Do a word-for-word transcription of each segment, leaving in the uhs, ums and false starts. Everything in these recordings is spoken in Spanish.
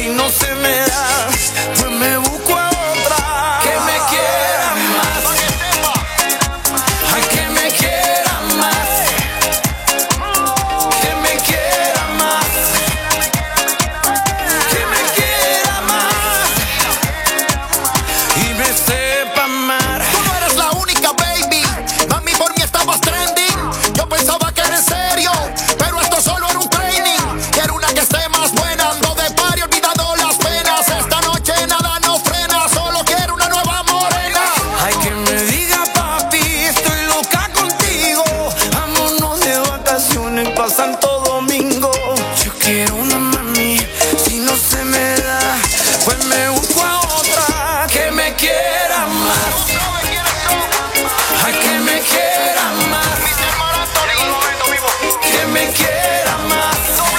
Si no se me da, pues me busco a otra que me quiera más. Ay, que me quiera más. Que me quiera más. Que me quiera más. Y me sepa amar. Tú no eres la única, baby. Mami, por mí estabas trending. Yo pensaba que era en serio, pero esto solo era un training. Quiero una que esté más buena. Ando de party olvidando las penas. Esta noche nada nos frena. Solo quiero una nueva morena. Ay, que me diga papi, estoy loca contigo. Vámonos de vacaciones pa' Santo Domingo. Yo quiero una mami, si no se me da, pues me busco a otra que me quiera más. Ay, que me quiera más. Que me quiera más.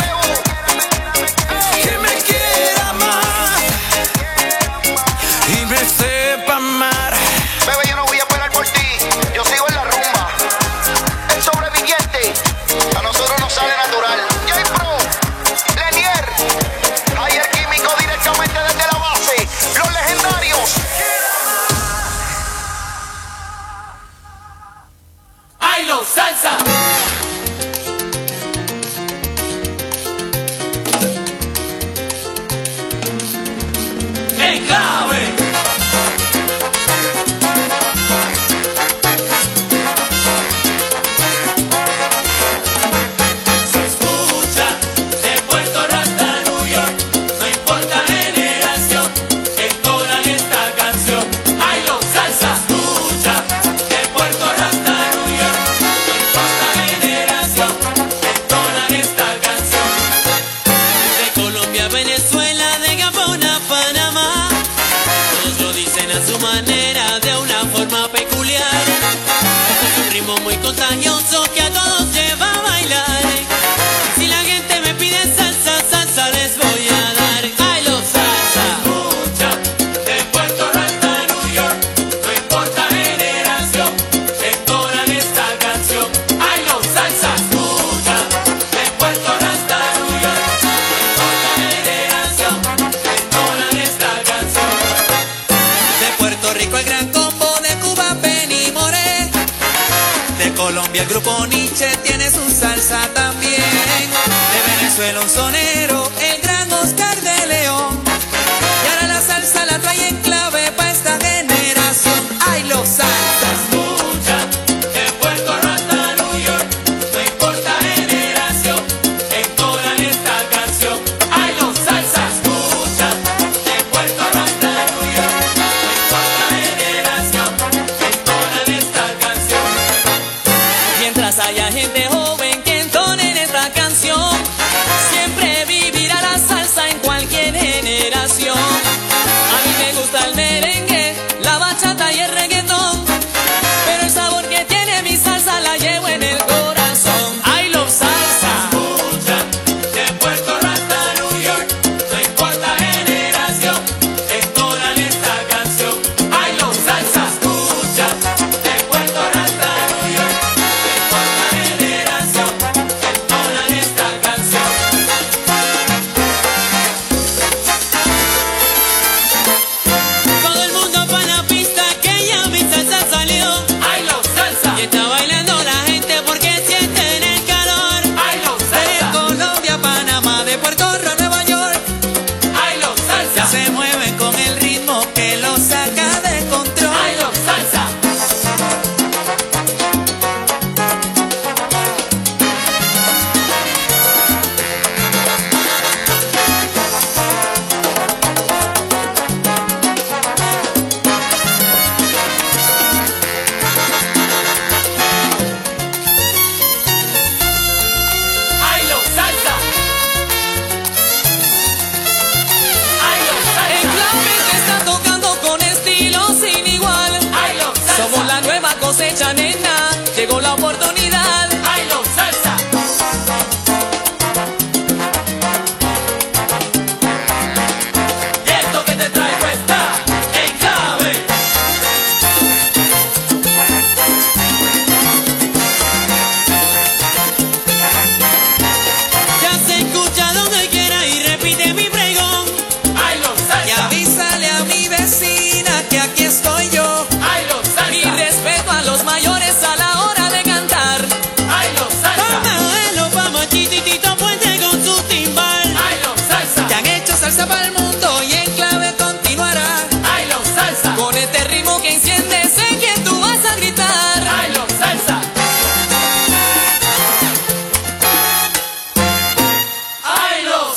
Que me quiera más. Y me sepa amar. Bebé, yo no voy a esperar por ti. Yo sigo en la rumba. El sobreviviente a nosotros nos sale natural. J-Pro, Lenier, Javier Químico directamente desde la base. Los legendarios. ¡Ay, lo salsa! ¡En clave! Se escucha de Puerto Rico hasta New York, no importa generación, entonan esta canción. ¡Ay, lo salsa! Se escucha de Puerto Rico hasta New York, no importa generación, entonan esta canción. De Colombia a Venezuela, de Gabón a Panamá, todos lo dicen a su manera, de una forma peculiar. Es un ritmo muy contagioso que a todos lleva a bailar. Si la gente me pide salsa, salsa les voy a dar. ¡Ay, lo salsa! Escucha de Puerto Rico hasta New York, no importa generación, entonan esta canción. ¡Ay, lo salsa! Escucha de Puerto Rico hasta New York, no importa generación, entonan esta canción. De Puerto Rico el gran combo, de Cuba Penny Moré, de Colombia el grupo Nietzsche tiene su salsa también. De Venezuela un sonero, el gran Oscar de León. Y ahora la salsa la trae en clave pa' esta generación. ¡Ay, los salsas! Escucha de Puerto Rico hasta New York, no importa generación, entonan esta canción. ¡Ay, lo salsa! Escucha de Puerto Rico hasta New York, no importa generación, entonan esta canción. Mientras haya gente joven que entone esta canción, siempre viva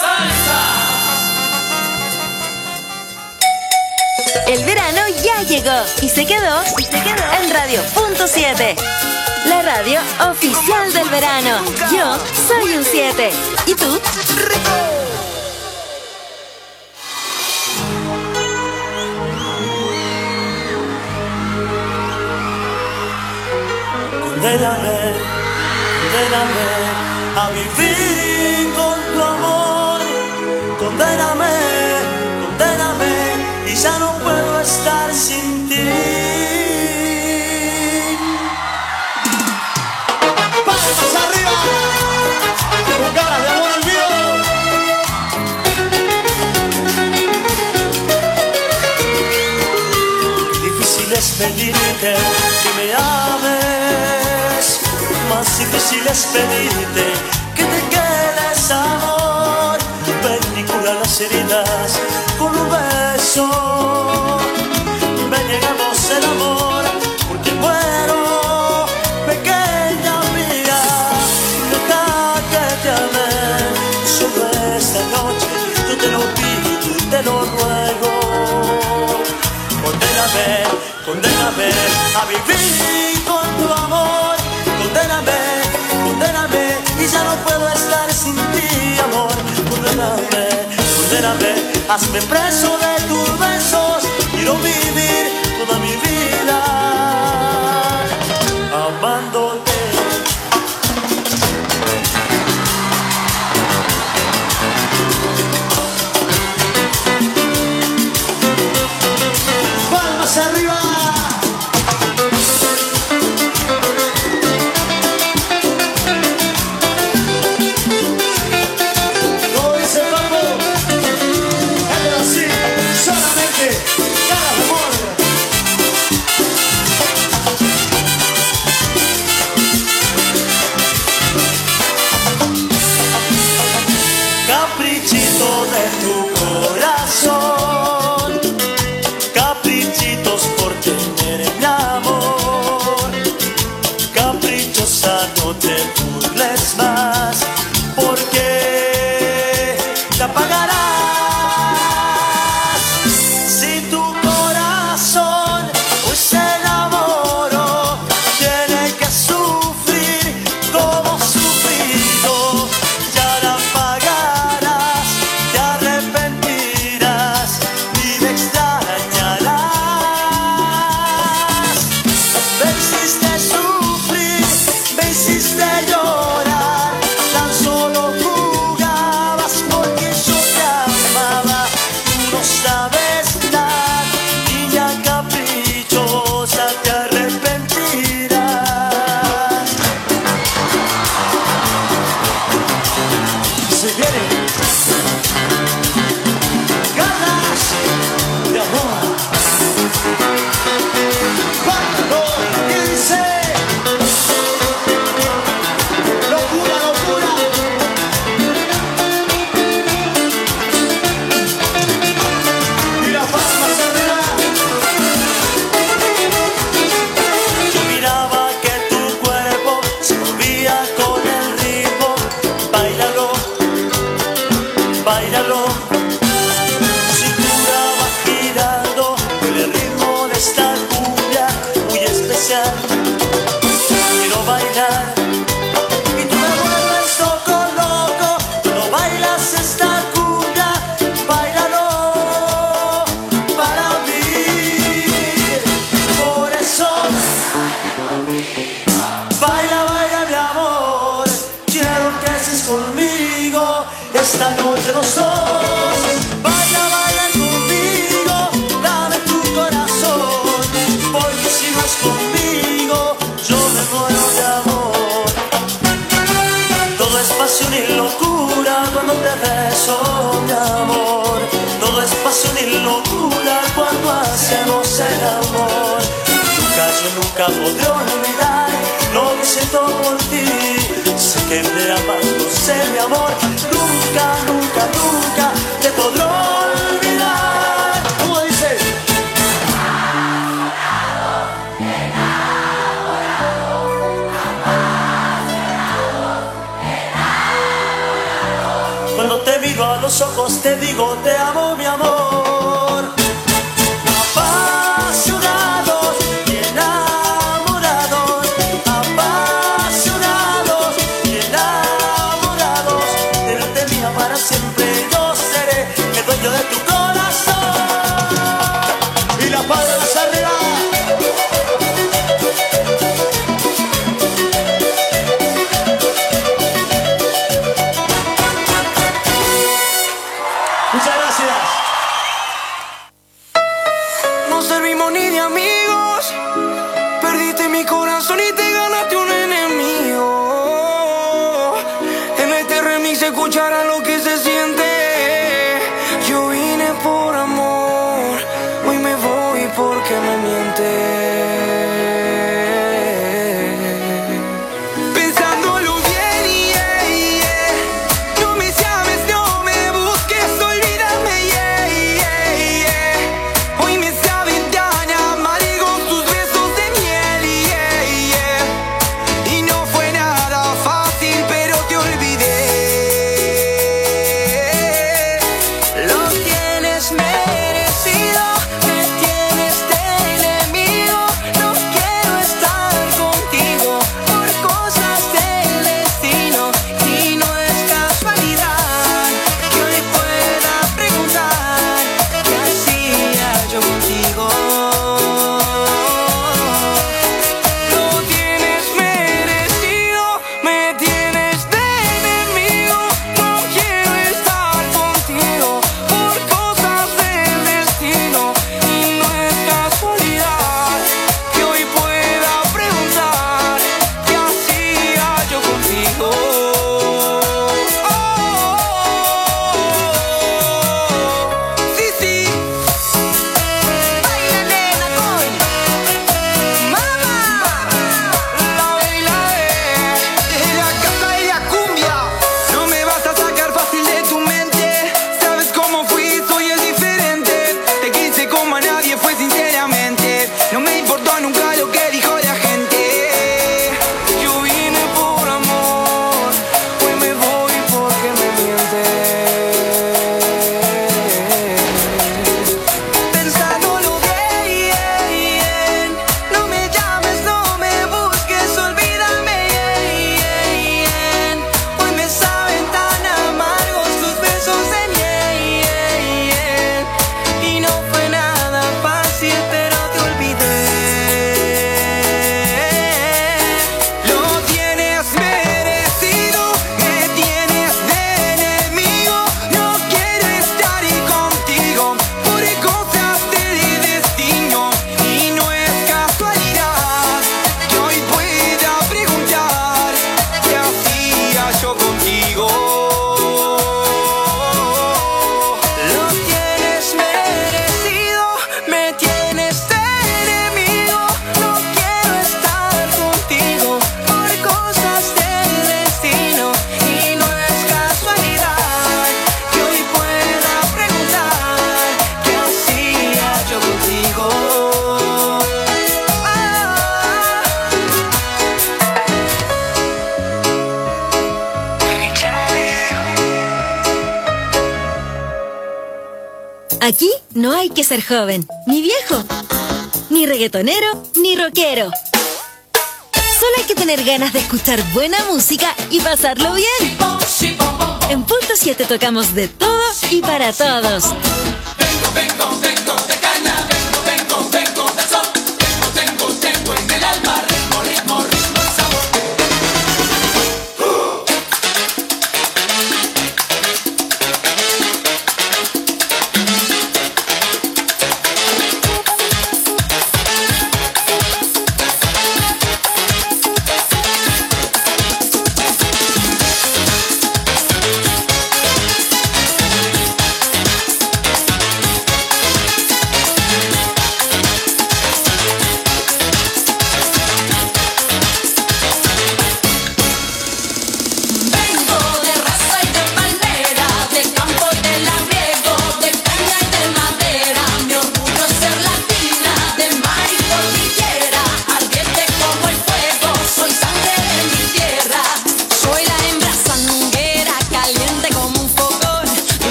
El verano ya llegó y se quedó, y se quedó en Radio Punto siete. La radio oficial del verano. Yo soy un siete. ¿Y tú? Condéname, condéname a vivir con tu amor. Condéname, condéname y ya no puedo estar sin ti. ¡Palmas arriba! Con ganas de amor al mío. Difícil es pedirte que me ames, más difícil es pedirte que te quedes, amor. Ven y cura las heridas con un beso. Ven y hagamos el amor porque muero, pequeña mía. Deja que te ame solo esta noche, yo te lo pido y te lo ruego. Condéname, condéname a vivir con tu amor. Condéname, condéname y ya no puedo estar sin ti, amor. Condéname, condéname, hazme preso de tus besos. Quiero vivir toda mi vida amándote. Palmas arriba. Como dice Paco, hazlo así, solamente ganas de amor. Caprichito de tu corazón, caprichitos por tener mi amor. Caprichosa, no te burles más, porque te apagarás. Si tu corazón hoy se enamoró, tiene que sufrir como sufrido. Ya la pagarás, te arrepentirás y me extrañarás. Me hiciste sufrir, me hiciste llorar, tan solo jugabas porque yo te amaba. Tú no sabes nada, niña caprichosa, te arrepentirás. Se viene ganas de amor. Cuando dice locura, locura. Y las palmas arriba. Yo miraba que tu cuerpo se movía con el ritmo. Báilalo, báilalo. Tu cintura va girando con el ritmo de esta cumbia muy especial. Quiero bailar y tú me vuelves loco, loco cuando bailas esta cumbia. Báilalo para mí. Por eso baila, baila mi amor. Quiero que estés conmigo esta noche los dos. Baila, baila conmigo, dame tu corazón, porque si no es conmigo yo me muero de amor. Todo es pasión y locura cuando te beso, mi amor. Todo es pasión y locura cuando hacemos el amor. Nunca, yo nunca podré olvidar lo que siento por ti. Sé que me amas, no sé, mi amor. Nunca, nunca, nunca te podré olvidar. ¿Cómo dice? Cuando te miro a los ojos te digo te amo mi amor. Apasionados y enamorados, apasionados y enamorados, tenerte mía para siempre yo seré el dueño de tu corazón. Y las palmas arriba. Muchas gracias. No servimos ni de amigos, perdiste mi corazón y te ganaste un enemigo. En este remix escucharás lo que se siente. Yo vine por amor, hoy me voy porque me mientes. Pensándolo bien, yeah, yeah. No me llames, no me busques, olvídame, yeah, yeah, yeah. Hoy me saben tan amargos tus besos de miel, yeah, yeah. Y no fue nada fácil, pero te olvidé. Lo tienes merecido, me tienes de enemigo. No quiero estar contigo por cosas del destino. Y no es casualidad que hoy pueda preguntar qué hacía yo contigo. Lo tienes merecido, me tienes de enemigo. No quiero estar contigo por cosas del destino. Y no es casualidad que hoy pueda preguntar qué hacía yo contigo. Oh, sí, sí. Baila, nena, con mamá. La baila de la casa de la cumbia. No me vas a sacar fácil de tu mente. Sabes cómo fui, soy el diferente. Te quise como a nadie, fue sinceramente. No me importó nunca lo que dijo la gente. Yo vine por amor, hoy me voy porque me mientes. Pensándolo bien, bien. No me llames, no me busques, olvídame, bien. Hoy me saben tan amargos tus besos de miel. Y no fue nada fácil, pero te olvidé. Lo tienes merecido, me tienes de enemigo. No quiero estar contigo por cosas del destino. Y no es casualidad que hoy pueda preguntar qué hacía yo contigo. Lo tienes merecido, me tienes de enemigo. No quiero estar contigo por cosas del destino. Y no es casualidad que hoy pueda preguntar qué hacía yo contigo. Aquí no hay que ser joven, ni viejo, ni reggaetonero, ni rockero. Solo hay que tener ganas de escuchar buena música y pasarlo bien. En Punto siete tocamos de todo y para todos. Vengo, vengo, vengo de caña, vengo, vengo, vengo de sol. Vengo, tengo, tengo en el alma ritmo, ritmo, ritmo y sabor.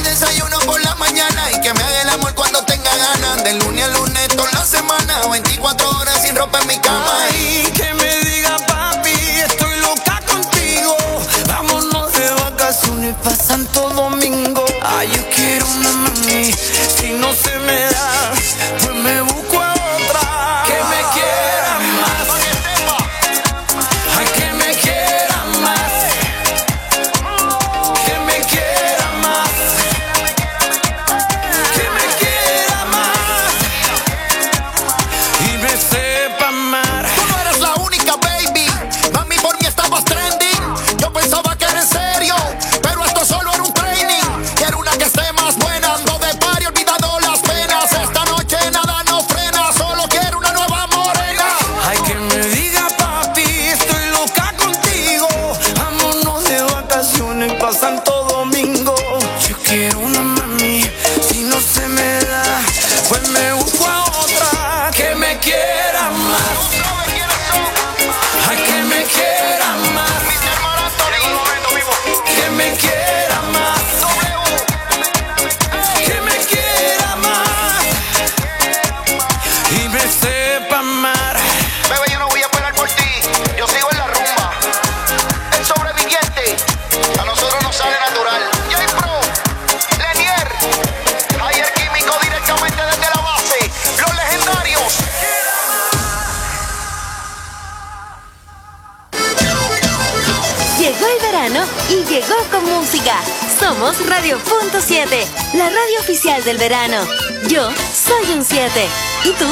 desayuno por la mañana y que me haga el amor cuando tenga ganas. De lunes a lunes toda la semana, veinticuatro horas sin ropa en mi cama. Ay, que me diga papi, estoy loca contigo. Vámonos de vacaciones pa' Santo Domingo. Ay, yo quiero una mami, si no se me da, pues me busco a otra. Que me quiera más, ay, que me quiera más, que me quiera más, que me quiera más y me sepa amar. Tú no eres la única, baby. Mami, por mí estabas trending. Yo pensaba que era en serio, pero esto solo era un training. Quiero una que esté más buena, ando de party, olvidando las penas. Esta noche nada nos frena, solo quiero una nueva morena. Ay, que me diga papi, estoy loca contigo. Vámonos de vacaciones pa' Santo Domingo. Yo quiero una mami, si no se me da, pues me busco a otra. Que me quiera más, ay, que me quiera más, que me quiera más, que me quiera más y me sepa amar. Bebé, yo no voy a esperar por ti. Yo sigo en la rumba. El sobreviviente a nosotros nos sale natural. J-Pro, Lenier, Javier Químico directamente desde la base. Los legendarios. Llegó el verano y llegó con música. Somos Radio Punto siete, la radio oficial del verano. Yo soy un siete. ¿Y tú?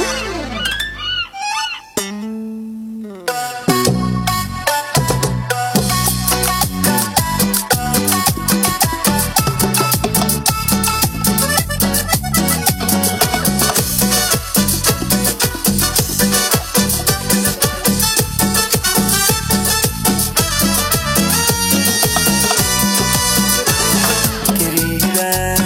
Querida,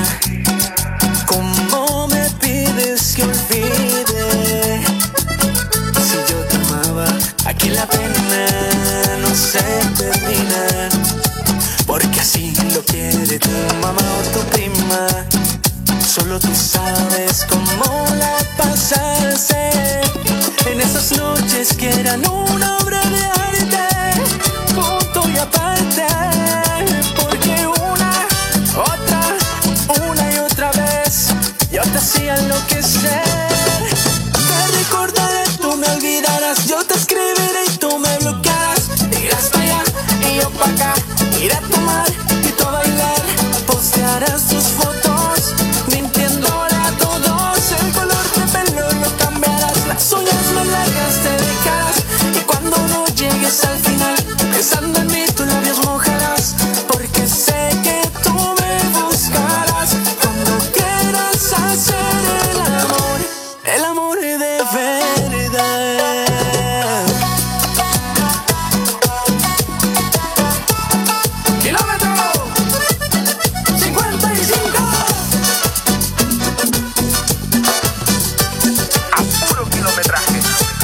¿cómo me pides que olvide? Si yo te amaba, aquí la pena no se termina. Porque así lo quiere tu mamá o tu prima. Solo tú sabes cómo la pasaste en esas noches que eran una obra de arte, punto y aparte. Porque una, otra, una y otra vez yo te hacía enloquecer. Te recordaré, tú me olvidarás, yo te escribiré y tú me bloquearás. Irás para allá y yo para acá, iré a tomar y tú a bailar. Postearás tus fotos mintiéndole a todos. El color de pelo lo cambiarás, las uñas más largas te dejarás. Y cuando no llegues al final, pensando en mí tus labios mojarás. Porque sé que tú me buscarás cuando quieras hacer el amor, el amor de verdad. Kilómetro cincuenta y cinco. A puro kilometraje.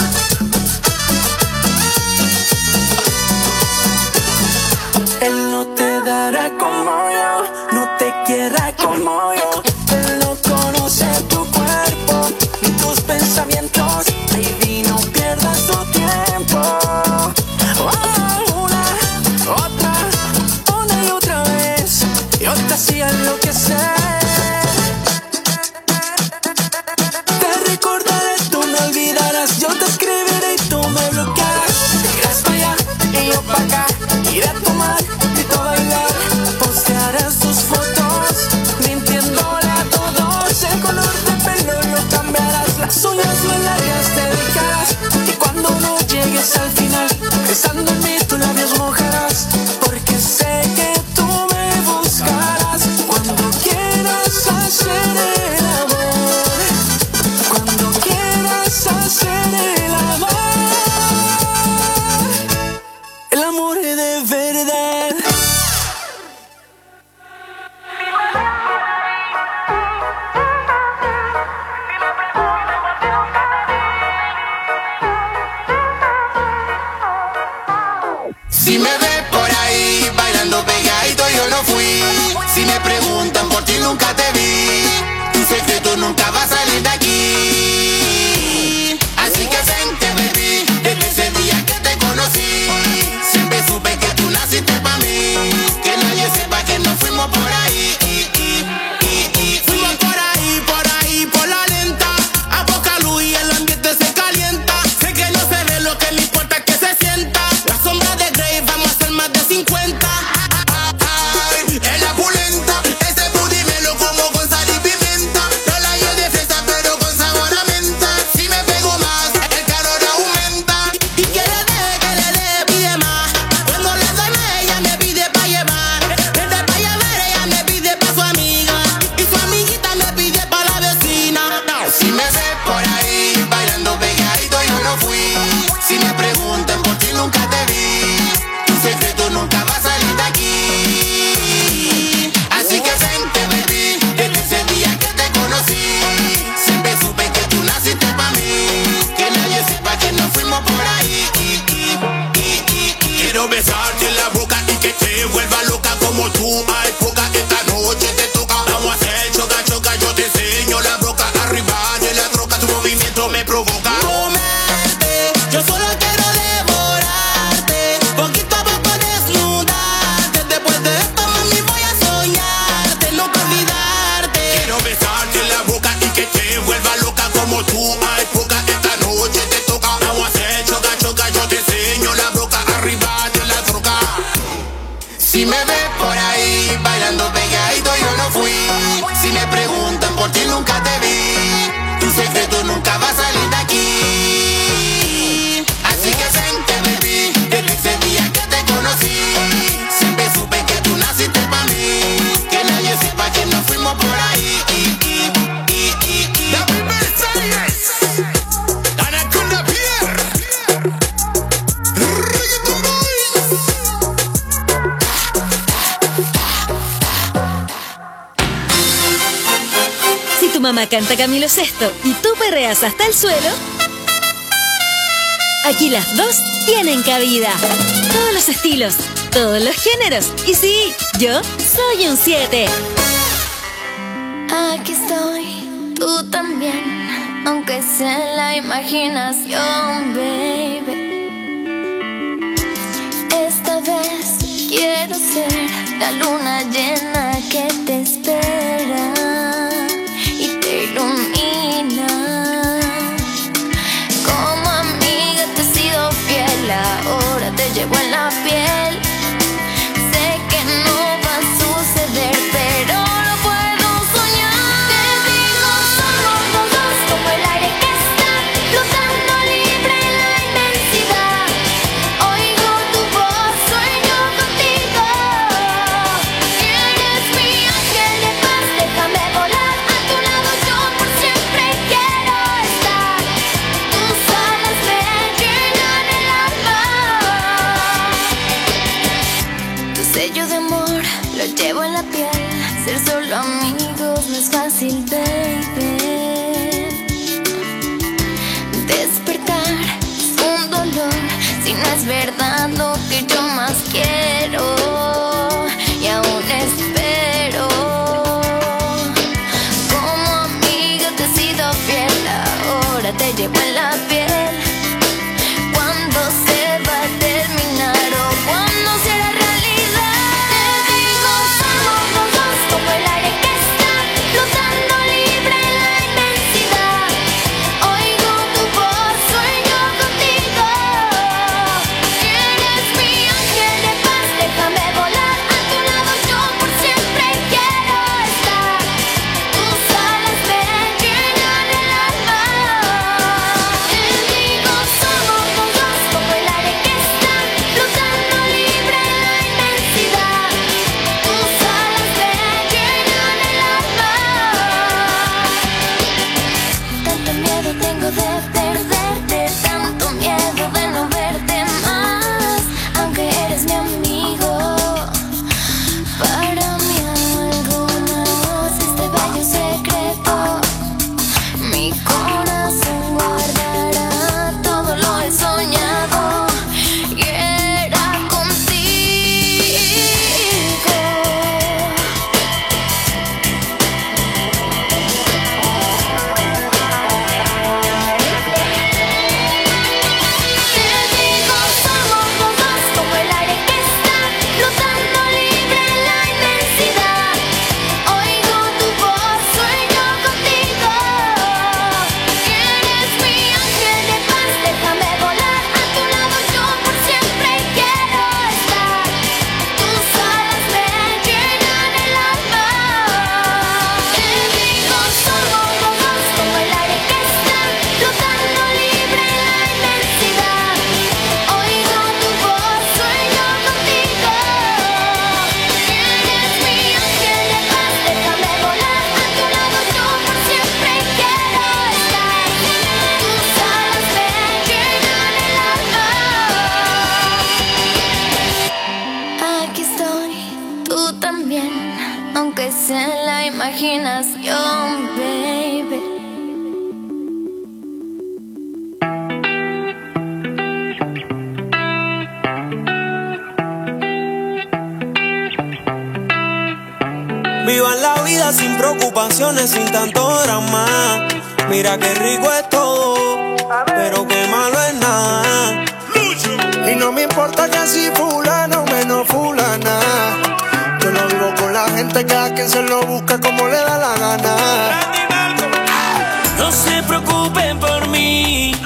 Él no te dará como yo, no te quiera como yo. Él no conoce tu cuerpo ni tus pensamientos. Baby, no pierdas tu tiempo. Oh, una, otra, una y otra vez yo te hacía enloquecer. Te recordaré, tú me olvidarás, yo te escribiré y tú me bloquearás. Irás para allá y yo para acá, iré a tomar y tú a bailar. Postearás tus fotos mintiéndole a todos. El color de pelo lo cambiarás, las uñas más largas te dejarás. Y cuando no llegues al final, pensando en mí tus labios mojarás. Porque sé que tú me buscarás cuando quieras hacer el amor, cuando quieras hacer el amor, el amor de verdad. Si me ves por ahí bailando pegadito, yo no fui. Si me preguntan por ti, nunca como tú hay pocas. Esta noche te toca. Vamos a hacer choca, choca. Yo te enseño la boca. Arriba de la troca, tu movimiento me provoca. Comerte, yo solo quiero devorarte. Poquito a poco desnudarte. Después de esto, mami, voy a soñarte. Nunca olvidarte. Quiero besarte en la boca y que te vuelva loca como tú hay poca. Esta noche te toca. Vamos a hacer choca, choca. Yo te enseño la boca. Arriba de la troca. Si me ves por ahí bailando pegadito, yo no fui. Si me preguntan por ti, nunca te vi. Tu secreto nunca va a salir de aquí. Así que vente, baby, desde ese día que te conocí. Siempre supe que tú naciste para mí. Que nadie sepa que nos fuimos por ahí. Y, y, y, y, y. La primera series. Anaconda Pierre. Reggaeton Boys. Si tu mamá canta Camilo Sesto y tú perreas hasta el suelo, aquí las dos tienen cabida. Todos los estilos, todos los géneros. Y sí, yo soy un siete. Aquí estoy, tú también, aunque sea en la imaginación, baby. Esta vez quiero ser la luna llena que te espera y te ilumina. Como amiga te he sido fiel, ahora te llevo en la piel. Sé que no va a suceder, pero lo puedo soñar. Te digo, somos los dos como el aire que está flotando libre en la inmensidad. Oigo tu voz, sueño contigo. Eres mi ángel de paz, déjame volar a tu lado. Yo por siempre quiero estar. Tus alas me llenan el alma. Tu sello de amor lo llevo en la piel. Ser solo amigos no es fácil, baby. Despertar es un dolor si no es verdad lo que yo más quiero. Y aún espero. Como amiga te he sido fiel, ahora te llevo en la piel. Cuando se va a terminar o cuando será realidad. Te digo, somos los dos como el aire que está flotando libre en la inmensidad. Oigo tu voz, sueño contigo. Eres mi ángel de paz, déjame volar a tu lado. Yo por siempre quiero estar. Tus alas me llenan el alma. Te digo, somos los dos como el aire que está flotando libre en la inmensidad. Tus alas me llenan el alma. Tanto miedo tengo de perderte, tanto miedo de no verte más. Aunque eres mi amigo, para mí alguna voz este bello secreto. Mi corazón guardará, todo lo he soñado y era contigo. Te digo, somos los dos como el aire que está flotando libre en la inmensidad. Oigo tu voz, sueño contigo. Eres mi ángel de paz, déjame volar a tu lado. Yo por siempre quiero estar. Tus alas me llenan el alma. Te digo, somos los dos como el aire que está flotando libre en la inmensidad. Oigo tu voz, sueño contigo. Eres mi ángel de paz, déjame volar a tu lado. Yo por siempre quiero estar. Tus alas me llenan el alma. Aquí estoy, tú también, aunque sea en la imaginación, baby. Vivan la vida sin preocupaciones, sin tanto drama. Mira qué rico es todo, pero qué malo es nada. Y no me importa que así fulano o menos fulana. Yo lo vivo con la gente, cada quien se lo busca como le da la gana. No se preocupen por mí,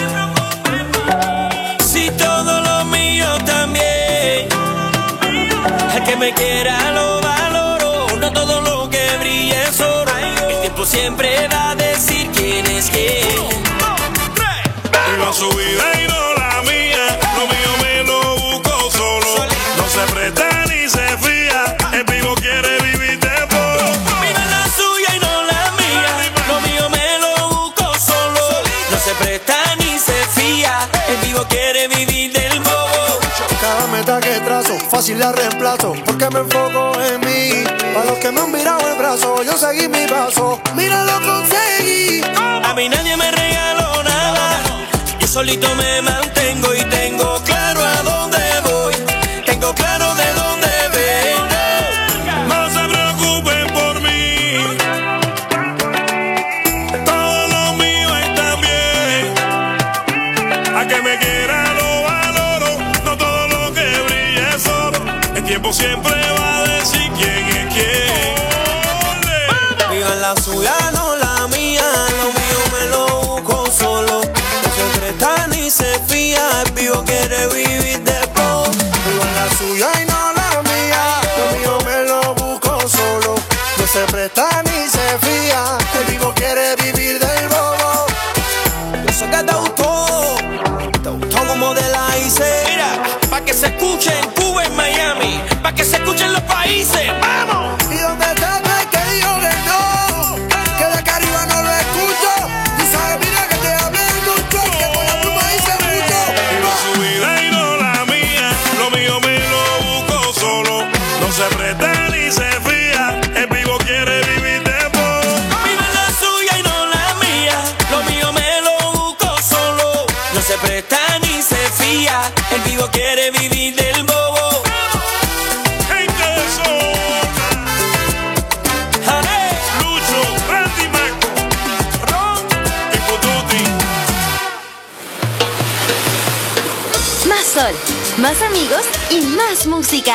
si todo lo mío también. El que me quiera lo valoro, no todo lo que brille es oro. El tiempo siempre va a decir quién es quién. Viva su vida y no la mía, lo mío me lo busco solo. No se presta ni se fía, el vivo quiere vivir de poro. Viva la suya y no la mía, lo mío me lo busco solo. No se presta ni se fía, el vivo quiere vivir del bobo. Cada meta que trazo, fácil la reemplazo, porque me enfoco en mí. Para los que me han mirado el brazo, yo seguí mi paso, mira lo conseguí. A mí nadie me regaló nada, yo solito me mantengo y tengo claro a dónde voy, tengo claro de dónde vengo. No se preocupen por mí, todo lo mío está bien. A que me quiera lo valoro, no todo lo que brilla es oro. El tiempo siempre va a decir quién es quién. Vivan la suya, no la mía, lo mío me lo busco solo. No se presta ni se fía, el vivo quiere vivir de poco. Vivan la suya y no la mía, lo mío me lo busco solo. No se presta ni se fía, el vivo quiere vivir del bobo. Eso que te gustó, te gustó como de la hice. Mira, pa' que se escuche en Cuba, en Miami, pa' que se escuche en los países, ¡vamos! Y donde está no hay que digo que no, que de acá arriba no lo escucho. Tú sabes, mira que te hablé mucho, que con la pluma hice mucho. Viva su vida y no la mía, lo mío me lo busco solo. No se presta ni se fía, el vivo quiere vivir de poro. Viva la suya y no la mía, lo mío me lo busco solo. No se presta ni se fía, el vivo quiere vivir del bobo. Gente de zona, ¡Ale! Lucho, Randy Mac, Ron. y Pututi. Más sol, más amigos y más música.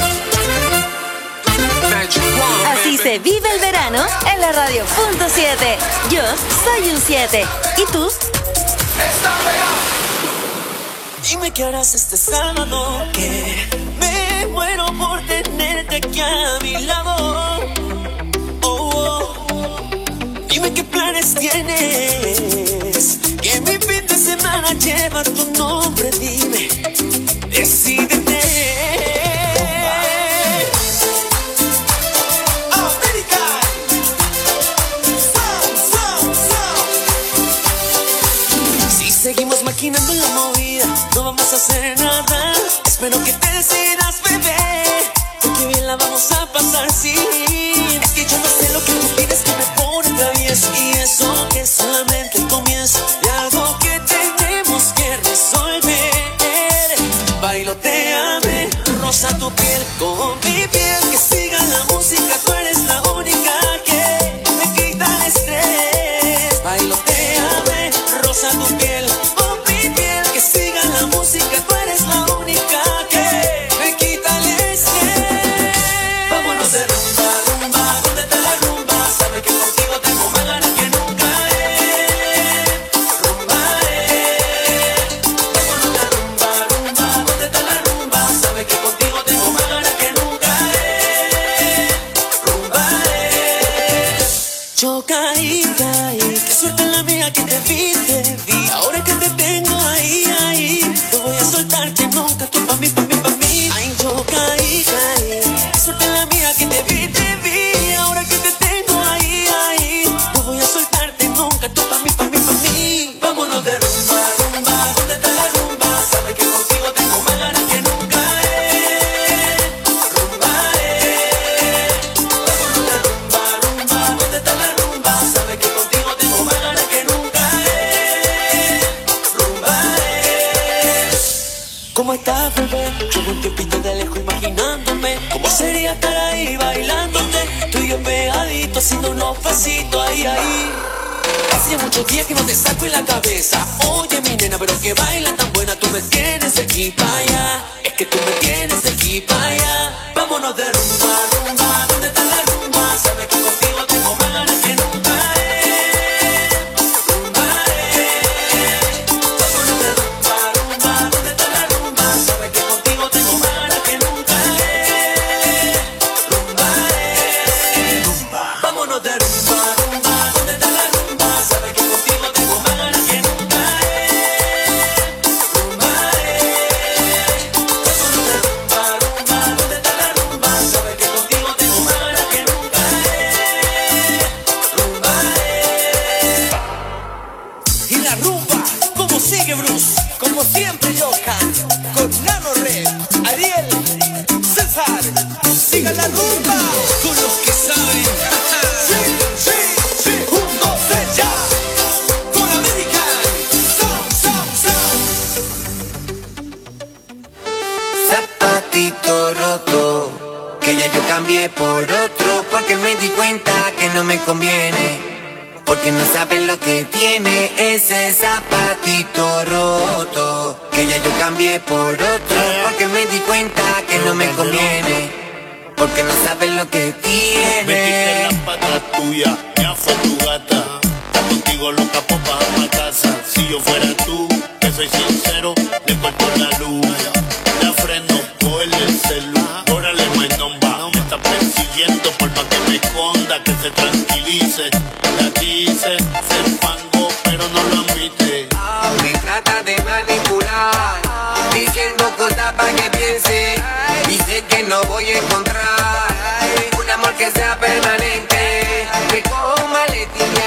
Así se vive el verano en la radio punto siete. Yo soy un siete. ¿Y tú? Dime qué harás este sábado, que me muero por tenerte aquí a mi lado. Oh, oh. Dime qué planes tienes, que mi fin de semana lleva tu nombre. Dime, decídete. América. Sound, sound, sound. Si seguimos maquinando la movida, no vamos a hacer nada. Espero que te decidas, bebé, porque bien la vamos a pasar, sí. Es que yo no sé lo que tú tienes que me pone travieso, y eso que es solamente el comienzo de algo que tenemos que resolver. Bailoteame, rosa tu piel con mi piel, que siga la música, tú eres la única que me quita el estrés. Bailoteame, rosa tu piel con mi piel, que siga la música, tú eres la única que me quita el estrés. Vámonos de rumba, rumba, ¿dónde está la rumba? Sabes que contigo tengo más ganas que nunca, eh. Rumba, eh. Vámonos de rumba, rumba, ¿dónde está la rumba? Sabes que contigo tengo más ganas que nunca, eh. Rumba, eh. Yo caí, caí, qué suerte la mía que te vi, te vi. Ahora que te tengo ahí, ahí, no voy a soltarte nunca, tú pa' mí, pa' mí, pa' mí. Ay, yo caí, caí, qué suerte la mía que te vi, te vi. Ahora que te tengo ahí, ahí, no voy a soltarte nunca, tú pa' mí, pa' mí, pa' mí. Vámonos de rumba, rumba, ¿dónde está la rumba? Sabes que contigo tengo más ganas que nunca, eh. Rumba, eh. Vámonos de rumba, rumba, ¿dónde está la rumba? Sabes que contigo tengo más ganas que nunca, eh. Rumba, eh. ¿Cómo estás, bebé? Llevo un tiempito de lejos imaginándome cómo sería estar ahí bailándote. Tú tú haciendo unos pasitos ahí, ahí. Hace muchos días que no te saco en la cabeza. Oye, mi nena, pero que baila tan buena. Tú me tienes de aquí para allá. Es que tú me tienes de aquí para allá. Vámonos de rumba, rumba. ¿Dónde está la rumba? Sabes que contigo tengo más ganas que nunca. eh. Rumba, eh. Vámonos de rumba, rumba. ¿Dónde está la rumba? Sabes que contigo tengo más ganas que nunca. eh. Rumba, eh. Vámonos de rumba, rumba. ¿Dónde está la rumba? Sabes que contigo tengo más ganas que nunca. eh. Rumba, eh. Vámonos de rumba, rumba. ¿Dónde está la rumba? Sabes que contigo tengo más ganas que nunca. eh. Rumba, eh. Y la rumba, ¿cómo sigue, Bruce? Como siempre, Johan, con Nano Red, Ariel, César, sigan la rumba con los que saben. Sí, sí, sí, juntos ya, con American, son, son, son. Zapatito roto, que ya yo cambié por otro, porque me di cuenta que no me conviene. Porque no sabes lo que tiene ese zapatito roto, que ya yo cambié por otro, porque me di cuenta que no me conviene. Porque no sabes lo que tiene. Me quité la pata tuya, ya fue tu gata. Está contigo loca, pues vamos a casa. Si yo fuera tú, que soy sincero, le corto la luz. La freno, cogerle el celu. Órale, my nomba. Me está persiguiendo por más que me esconda, que se tranquilice. La dice, se enfangó, pero no lo admite. Me trata de manipular, diciendo cosas para que piense. Dice que no voy a encontrar un amor que sea permanente, que cojo maletilla,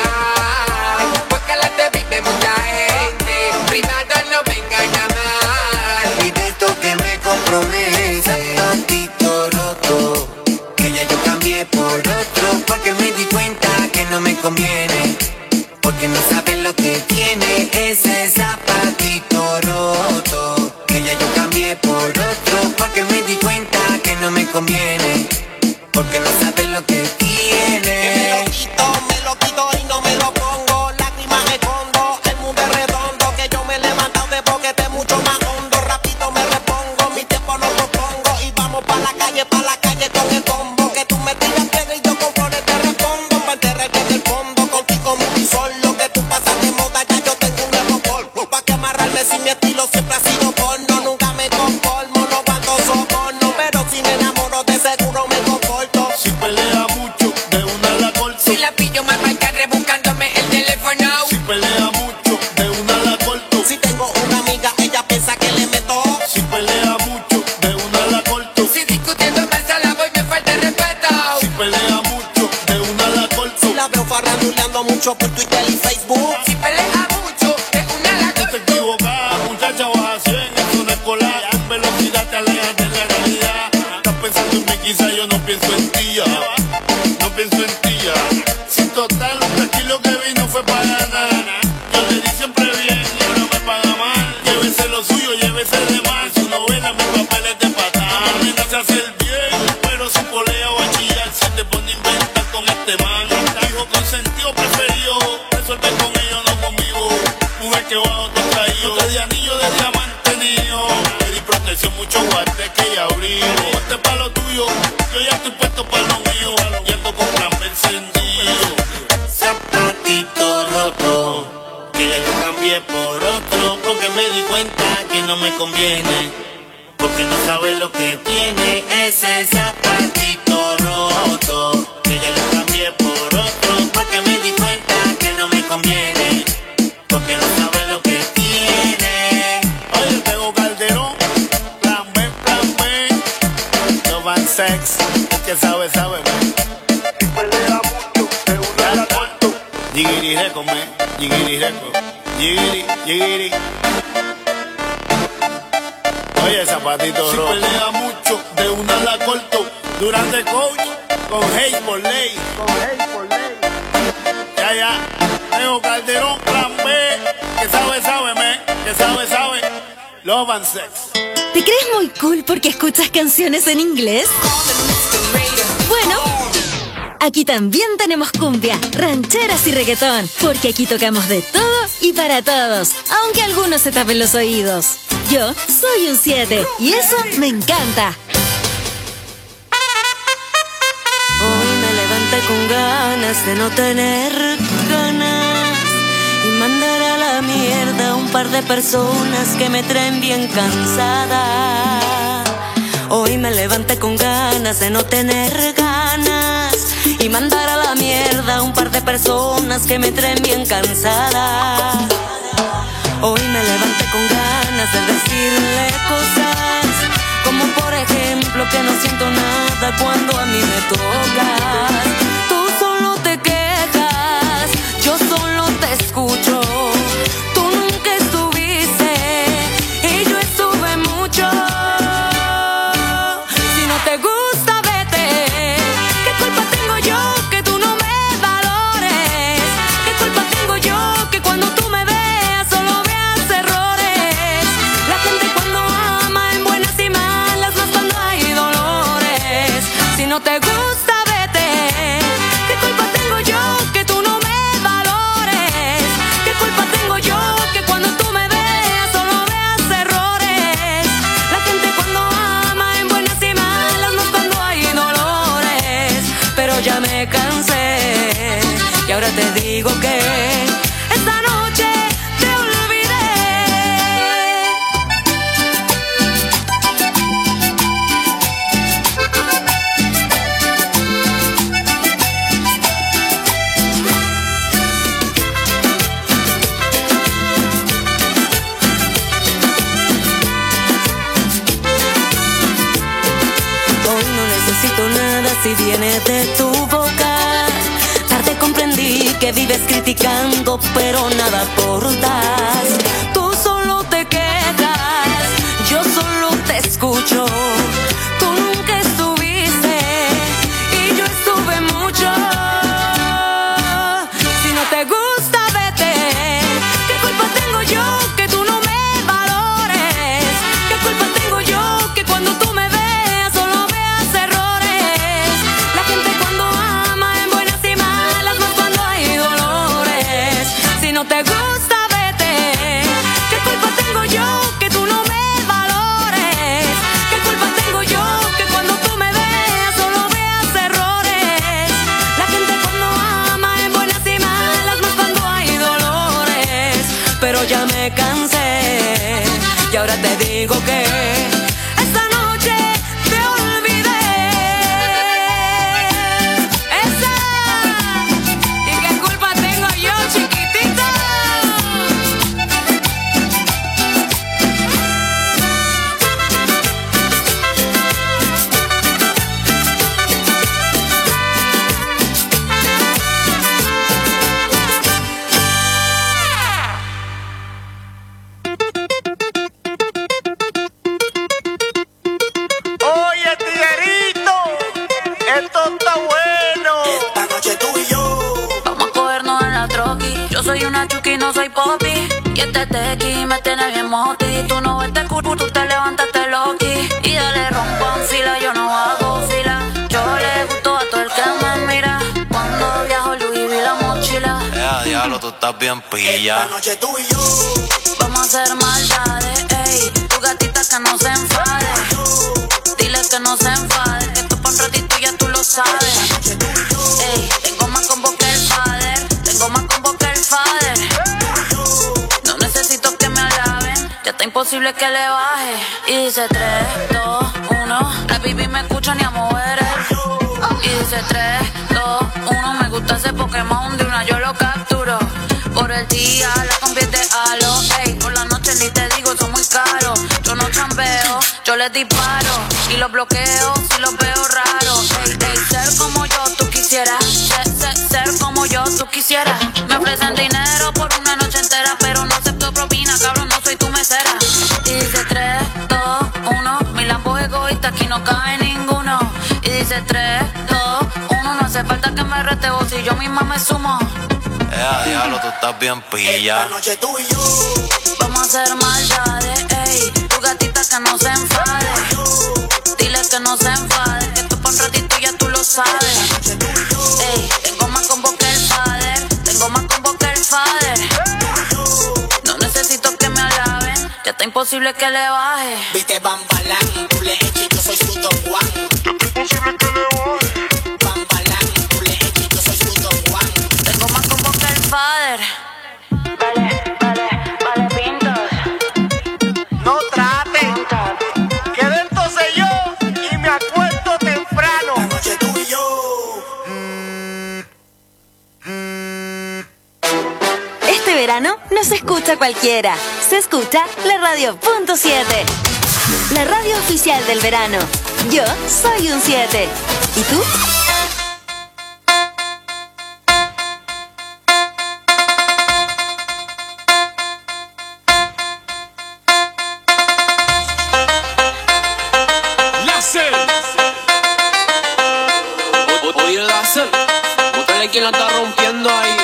porque la te vive mucha gente. Privado no venga a llamar, y de esto que me compromete. Zapatito roto, que ya yo cambié por otro, porque me di cuenta que no me conviene. Porque no sabes lo que tiene ese zapatito roto, que ya yo cambié por otro, porque me di cuenta que no me conviene. Porque no sabes lo que tiene. Que me lo quito, me lo quito y no me lo pongo. Lágrimas escondo, el mundo es redondo. Que yo me he levantado de boquete mucho más hondo. Rápido me repongo, mi tiempo no lo pongo. Y vamos pa' la calle, pa' la calle con el combo. Que tú me tiras piedra y yo con flores te respondo. Pa' enterrar desde el fondo, contigo muy solo. Que tú pasas de moda, ya yo tengo un nuevo polvo. Pa' que amarrarme si mi estilo siempre ha sido porno. Nunca me conformo, no cuando soborno. Pero si me enamoro de seguro me comporto. Si pelea mucho, de una la corto. Si la pillo me marca rebuscándome el teléfono. Si pelea mucho, de una la corto. Si tengo una amiga, ella piensa que le meto. Si pelea mucho, de una la corto. Si discutiendo pasa la voy me falta respeto. Si pelea mucho, de una la corto. Si la veo farranduleando mucho por Twitter y Facebook. Si pelea mucho, es una la No te equivocas, muchacha, vas a cien, es una escolar. En velocidad te alejas de la realidad. Estás pensando en mí, quizá yo no pienso en ti ya. No pienso en ti ya. Sin total, aquí lo que vino fue para ganar. Yo le di siempre bien y ahora me paga mal. Llévese lo suyo, llévese de mal. Su novela, mis papeles de patán. La nena se hace el bien, pero su polea va a chillar. Se te pone a inventar con este man. Hijo consentido preferido, resuelve con ellos, no conmigo. Mujer que va a otro traído, de anillo de diamante niño. Le di protección, mucho guante que ya abrigo. Este pa' lo tuyo, yo ya estoy puesto pa' lo mío. Y ando con plan encendido. zapatito roto, Que ya yo cambié por otro, porque me di cuenta que no me conviene. porque no sabes lo que tiene ese zapatito roto, que ya lo cambié por otro, porque me di cuenta que no me conviene. Porque no sabes lo que tiene. Oye, tengo Calderón, plan B, plan B. No van sex, el que sabe, sabe, man. Y pelea mucho, de una la corto. Jigiri reco, man, jigiri reco. Jigiri, jigiri. Oye, zapatito rojo. Si pelea mucho, de una la corto. Durante coach, con hate por ley. Con hate por ley. Ya, ya. Tengo Calderón, plan B. Que sabe, sabe, man. Que sabe, sabe. Love and sex. ¿Te crees muy cool porque escuchas canciones en inglés? Bueno, aquí también tenemos cumbia, rancheras y reggaetón, porque aquí tocamos de todo y para todos, aunque algunos se tapen los oídos. Yo soy un siete y eso me encanta. Hoy me levanté con ganas de no tener ganas y mandar a la mierda un par de personas que me traen bien cansada. Hoy me levanté con ganas de no tener ganas y mandar a la mierda un par de personas que me traen bien cansada. Hoy me levanté con ganas de decirle cosas como por ejemplo que no siento nada cuando a mí me tocas. Tú solo te quejas, yo solo te escucho. Tú nunca estuviste y yo estuve mucho. Si no te gusta, vete. ¿Qué culpa tengo yo que tú no me valores? ¿Qué culpa tengo yo que cuando tú me veas solo veas errores? La gente cuando ama en buenas y malas, más cuando hay dolores. Si no te gusta, vete. ¿Qué culpa tengo yo que tú no me valores? ¿Qué culpa tengo yo que cuando tú me veas solo veas errores? La gente cuando ama en buenas y malas, más cuando hay dolores. Pero ya me cansé y ahora te digo que esta noche te olvidé. Hoy no necesito nada si viene de tu boca. Tarde comprendí que vives criticando, pero nada aportas. Tú solo te quedas, yo solo te escucho. Tú nunca estuviste y yo estuve mucho. Si no te gusta, vete. ¿Qué culpa tengo yo que tú no me valores? ¿Qué culpa tengo yo que cuando tú me veas solo veas errores? La gente cuando ama en buenas y malas, más cuando hay dolores. Si no te gusta, vete. ¿Qué culpa tengo yo que tú no me valores? ¿Qué culpa tengo yo que cuando tú me veas solo veas errores? La gente cuando ama en buenas y malas, más cuando hay dolores. Pero ya me cansé y ahora te digo que esta noche te olvidé. Esa. ¿Y qué culpa tengo yo, chiquitita? Oye, tiguerito, esto está bueno. Esta noche tú y yo Vamos a cogernos en la troqui. Yo soy una chuki, no soy popi. Y este tequi me tiene bien moti. Tú no ves este culo, tú te levantaste loqui. Y dale rompan fila, yo no hago fila. Yo le gusto a todo el que me mira. Cuando viajo Louis vi la mochila. Eh, diablo, tú estás bien pilla. Esta noche tú y yo Vamos a hacer maldades, ey. Tu gatita que no se enfade. Dile que no se enfade. Que esto pa' un ratito ya tú lo sabes. Ey, tengo más combo que el father. Tengo más combo que el father. No necesito que me alaben. Ya está imposible que le baje. Y dice tres, dos, uno. La baby me escucha ni a mover el. Y dice tres, dos, uno. Me gusta ese Pokémon, de una yo lo capturo. Por el día la convierte a lo. Ey, por la noche ni te digo, son muy caros. Yo no chambeo, yo les disparo. Y los bloqueo si los veo raros. Ey, ey, ser como yo tú quisieras. Ser, ser, ser como yo tú quisieras. Me ofrecen dinero por una noche entera, pero no acepto propina, cabrón, no soy tu mesera. Y dice tres, dos, uno. Mi lambo egoísta, aquí no cae ninguno. Y dice tres, dos, uno. No hace falta que me rete vos si yo misma me sumo. Eh, diablo, tú estás bien pilla. Esta noche tú y yo Vamos a hacer maldades, ey. Tu gatita que no se enfade. Dile que no se enfade. Que esto pa' un ratito ya tú lo sabes. imposible que le baje. Viste Bambalán, doble X, yo soy su Don Juan. Es imposible que le baje. Bambalán, doble X, yo soy su Don Juan. Tengo más combo que el father. Vale, vale, vale, pintos. No traten, que dentro soy yo y me acuesto temprano. La noche tú y yo. Este verano no se escucha cualquiera, se escucha la radio punto siete. La radio oficial del verano. Yo soy un siete. ¿Y tú? Láser. O- Oye, Láser, bótale quien la está rompiendo ahí.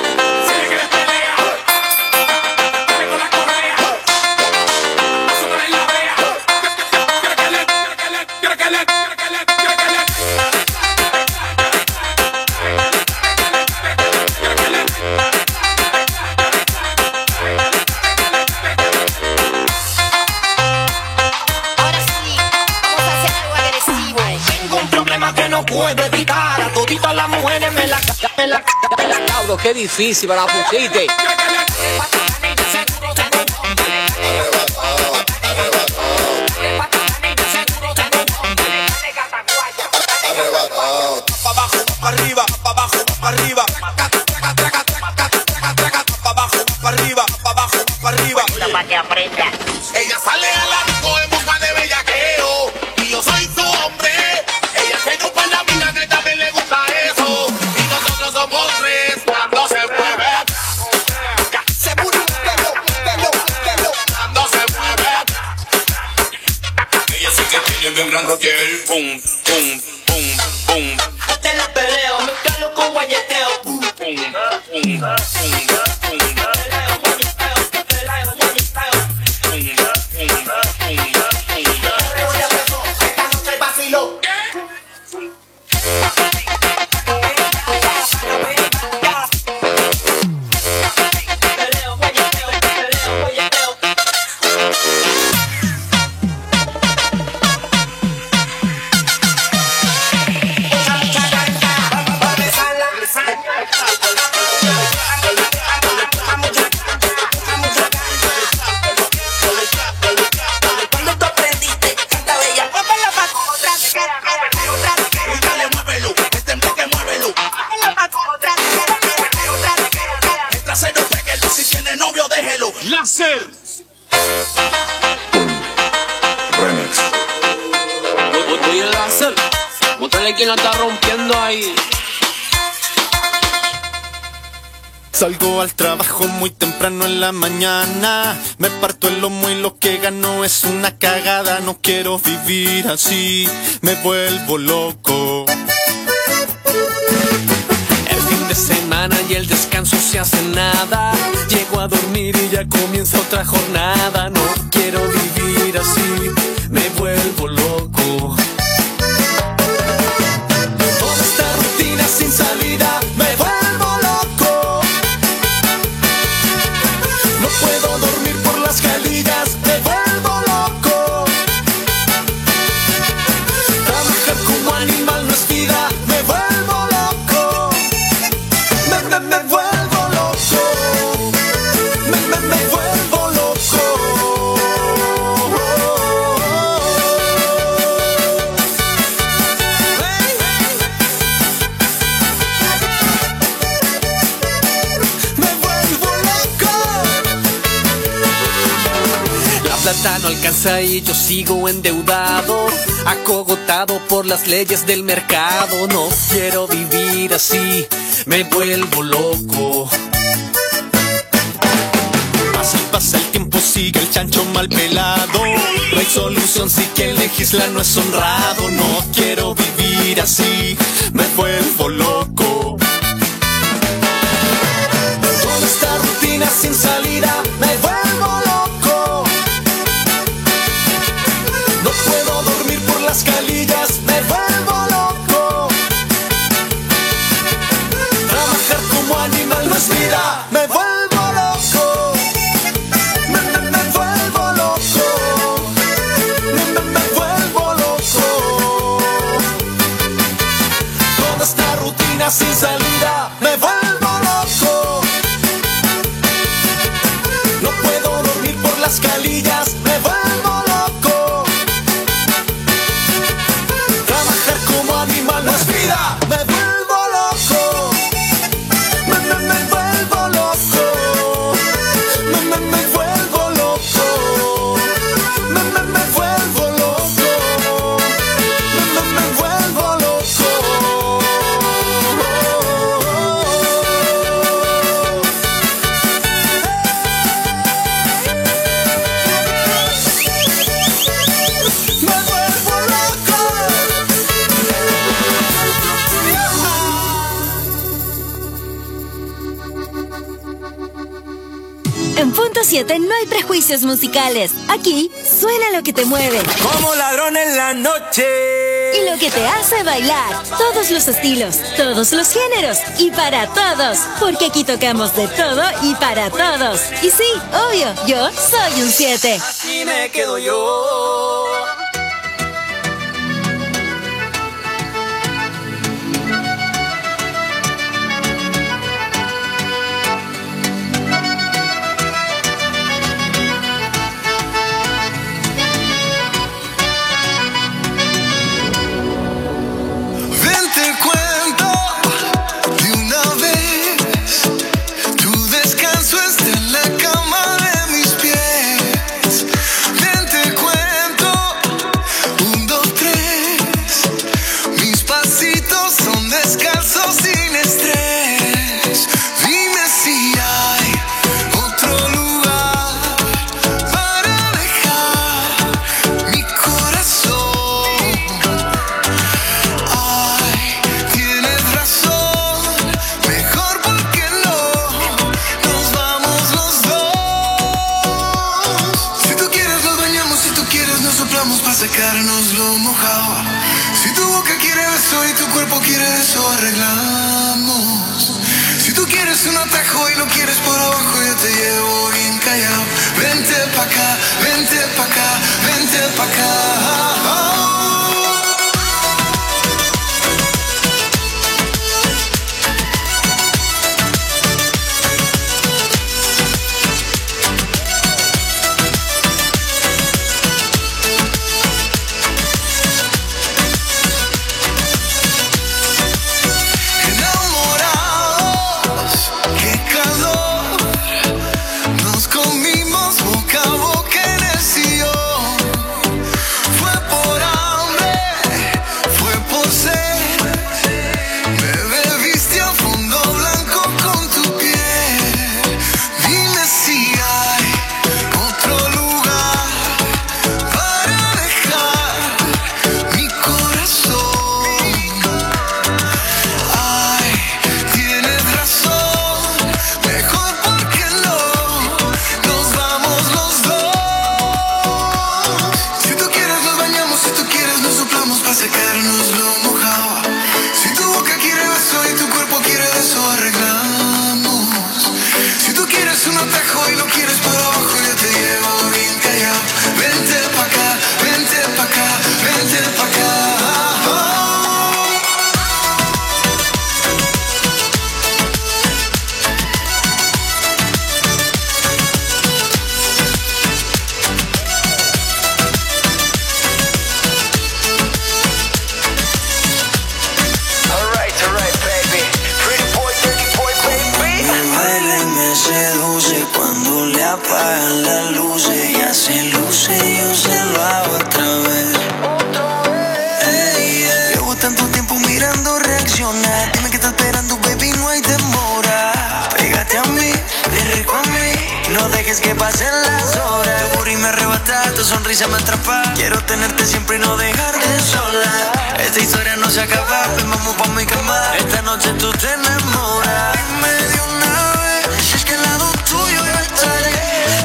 Ahora sí, vamos a hacer algo agresivo. Tengo un problema que no puedo evitar. A toditas las mujeres me la me la me la Cabro, qué difícil para la pusiste. Pa' abajo, pa' arriba, pa' abajo, pa' arriba. Pa' abajo, pa' arriba, pa' abajo, pa' arriba. para que aprenda. Ella sale a la disco en busca de bellaqueo y yo soy su hombre. Ella se chupa en la vida que también le gusta eso. Y nosotros somos tres cuando se mueve. Seguro, pelo, pelo, pelo. Cuando se mueve. Ella sí que tiene bien grande piel. Pum, pum, pum, pum. Te la peleo, me calo con guayeteo. Pum, pum, pum, pum. Cuando tú aprendiste, canta bella. Póngala pa' otra, otra, Dale, muévelo, este empeque muévelo. póngala pa' otra, otra. El trasero péguelo, si tiene novio déjelo. Láser. O- o- Oye, Láser, bótale quien la está rompiendo ahí. Salgo al trabajo muy temprano en la mañana. Me parto el lomo y lo que gano es una cagada. No quiero vivir así, me vuelvo loco. El fin de semana y el descanso se hace nada. Llego a dormir y ya comienza otra jornada. No quiero vivir así, me vuelvo loco. Toda esta rutina sin salida, me vuelvo loco. No puedo dormir por las calillas, me vuelvo loco. Trabajar como animal no es vida, me vuelvo loco. Me, me, me vuelvo loco. Me, me, me vuelvo loco. Me vuelvo loco. La plata no alcanza y yo sigo endeudado, acogotado por las leyes del mercado. No quiero vivir así, me vuelvo loco. Así pasa el tiempo, sigue el chancho mal pelado. No hay solución si quien legisla no es honrado. No quiero vivir así, me vuelvo loco. Toda esta rutina sin salida, me vuelvo loco. No puedo dormir por las calillas, me vuelvo loco. Trabajar como animal no es vida, me vuelvo loco. Me, me, me vuelvo loco. En Punto siete no hay prejuicios musicales. Aquí suena lo que te mueve. Como ladrón en la noche. Y lo que te hace bailar. Todos los estilos, todos los géneros. Y para todos. Porque aquí tocamos de todo y para todos. Y sí, obvio, yo soy un siete. Así me quedo yo. Secarnos lo mojado. Si tu boca quiere beso y tu cuerpo quiere eso, arreglamos. Si tú quieres un atajo y lo quieres por abajo, yo te llevo bien callado. Vente pa' acá, vente pa' acá, vente pa' acá. Apagan las luces, ya se luce, yo se lo hago otra vez. Hey, yeah. Llevo tanto tiempo mirando reaccionar. Dime que estás esperando, baby, no hay demora. Pégate a mí, ven rico a mí. No dejes que pasen las horas. Tu booty me arrebata, tu sonrisa me atrapa. Quiero tenerte siempre y no dejarte sola. Esta historia no se acaba, ven vamos pa' mi cama. Esta noche tú te enamoras. Dime de una vez, si es que al lado tuyo yo estaré.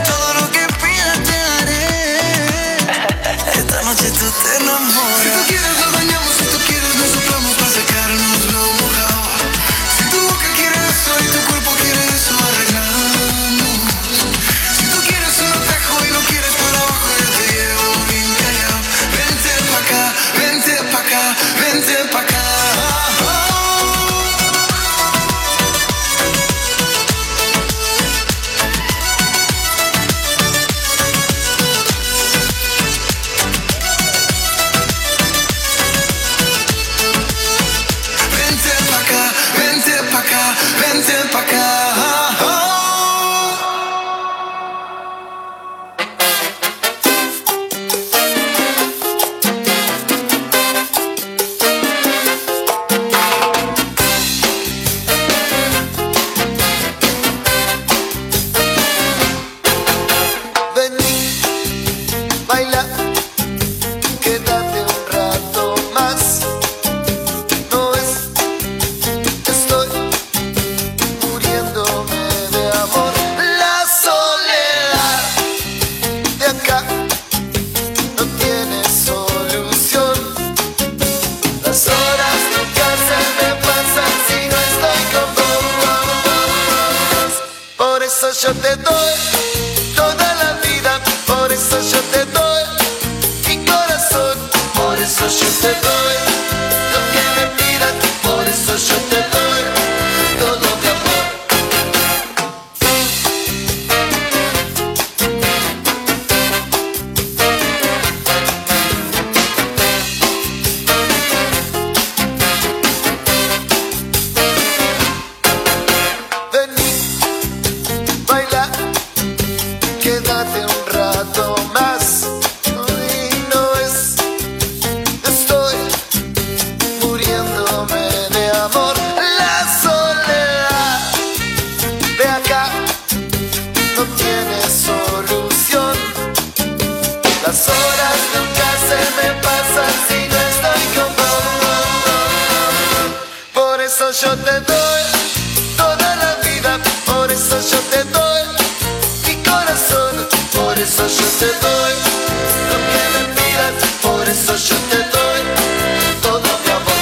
Esta noche tú te enamoras. Si tú quieres nos bañamos, si tú quieres nos soplamos para secarnos lo mojado. Si tu boca quiere eso y tu cuerpo quiere eso, arreglamos. Si tú quieres un atajo y lo quieres por abajo, yo te llevo bien callado. Vente pa' acá, vente pa' acá, vente pa' acá. eso yo te doy toda la vida, por eso yo te doy mi corazón, por eso yo te doy lo que me pidas, por eso yo te doy todo mi amor. Vení, baila, quédate un rato más. Hoy no es, estoy muriéndome de amor. La soledad de acá no tiene solución. Las horas nunca se me pasan si no estoy con vos. Por eso yo te doy toda la vida, por eso yo te doy mi corazón, por eso yo te doy lo que me pidas, por eso yo te doy todo mi amor.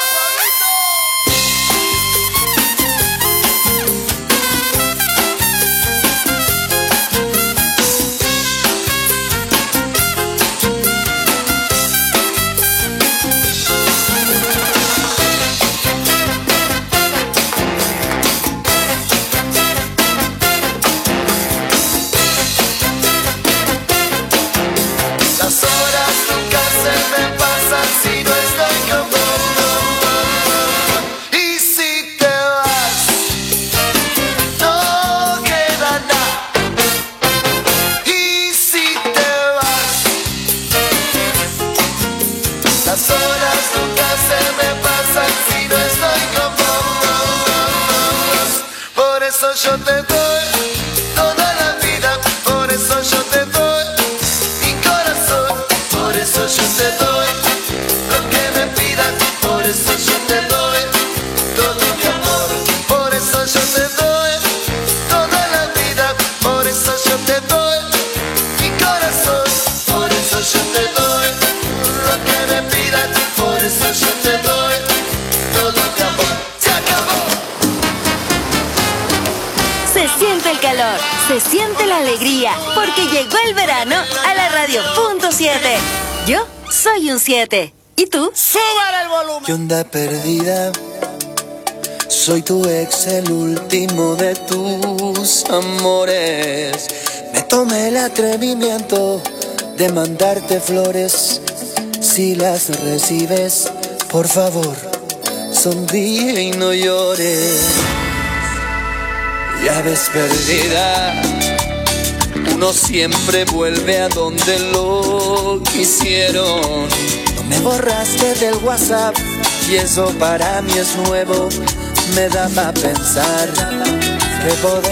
Las horas nunca se me pasan si no estoy con vos. Y si te vas, no queda nada. Y si te vas, las horas nunca se me pasan si no estoy con vos. Por eso yo te doy toda la vida, por eso yo te doy mi corazón, por eso yo te doy lo que me pidas, por eso yo te doy todo mi amor, por eso yo te doy toda la vida, por eso yo te doy mi corazón, por eso yo te doy lo que me pidas, por eso yo te doy todo mi amor. Se acabó. Se siente el calor, se siente la alegría, porque llegó el verano a la radio punto siete. Yo soy un siete. ¿Y tú? ¡Súbale el volumen! ¿Qué onda perdida? Soy tu ex, el último de tus amores. Me tomé el atrevimiento de mandarte flores. Si las recibes, por favor, sonríe y no llores. Ya ves perdida, uno siempre vuelve a donde lo quisieron. No me borraste del WhatsApp y eso para mí es nuevo. Me da pa' pensar que poder